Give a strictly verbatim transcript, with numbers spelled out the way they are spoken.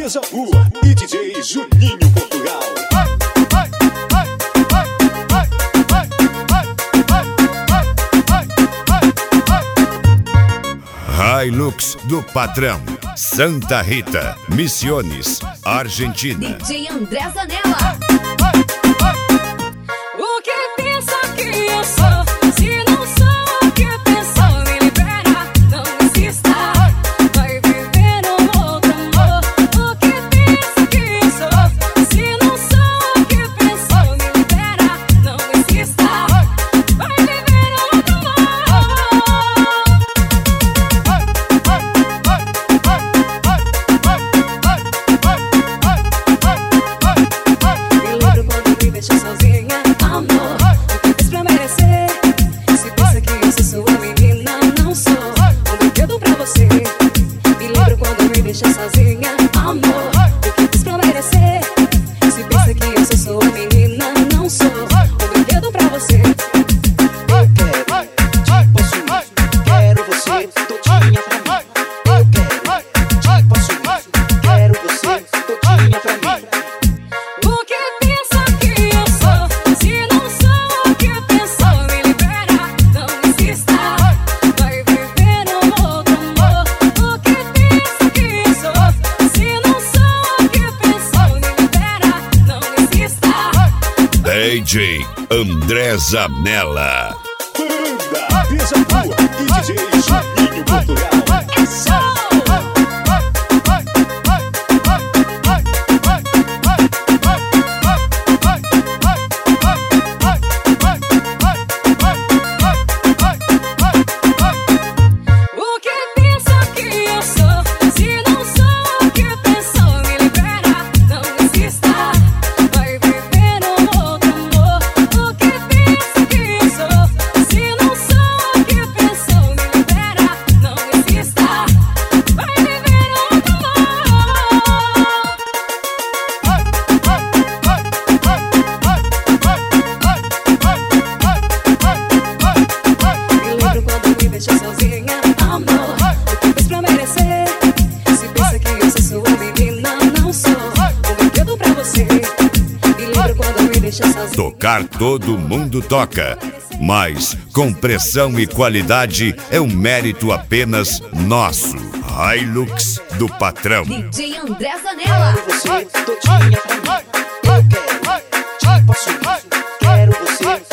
Beija-Flor e D J Juninho Portugal. Hilux do Patrão, Santa Rita, Misiones, Argentina. D J André Zanella. O que pensa que eu sou? Se não sou o que pensou, me libera, não insista. Vai viver um outro amor. O que pensa que eu sou? Se não sou o que pensou, me libera, não insista. Vai viver um outro amor. Me lembro quando me deixou sozinha, amor. O que fez pra merecer? Se pensa que eu sou sua menina, não sou um brinquedo pra você. Me lembro quando me deixou sozinha, amor. O que fez pra merecer? Se pensa que eu sou sua menina, não sou um brinquedo pra você. Eu quero, te possuir, quero você todinha pra mim. Eu quero, te possuir, quero você todinha pra mim. O que pensa que eu sou? Se não sou o que pensou, me libera, não insista. Vai viver um outro amor. O que pensa que eu sou? Se não sou o que pensou, me libera, não insista. D J André Zanella. Banda Beija-Flor e D J Juninho Portugal. É show! O que pensa que eu sou? Se não sou o que pensou, me libera, não insista. Vai viver um outro amor. O que pensa que eu sou? Se não sou o que pensou, me libera, não insista. Vai viver um outro amor. Me lembro quando me deixou sozinha, amor. O que fez pra merecer? Se pensa que eu sou sua menina, não sou um brinquedo pra você. Me lembro quando me deixou sozinha. Tocar todo mundo toca, mas com pressão e qualidade é um mérito apenas nosso. Hilux do Patrão. D J André Zanella. Você todinha pra mim. Eu quero, te possuir, quero você